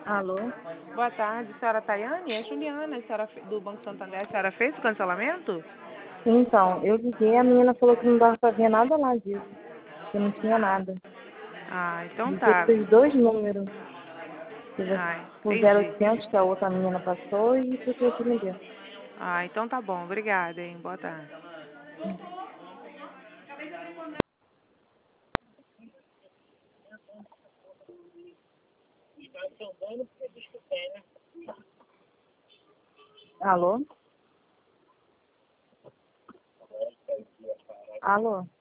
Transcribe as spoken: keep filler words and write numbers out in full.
Alô? Boa tarde, senhora Tayane? É Juliana, a senhora fe- do Banco Santander. A senhora fez o cancelamento? Então, eu liguei, a menina falou que não dava pra ver nada lá disso, que não tinha nada. Ah, então Dizia que tá. fez dois números, que você, Ah, por entendi. zero oitocentos, que a outra menina passou, e por que você me deu. Ah, então tá bom. Obrigada, hein? Boa tarde. Alô? Alô?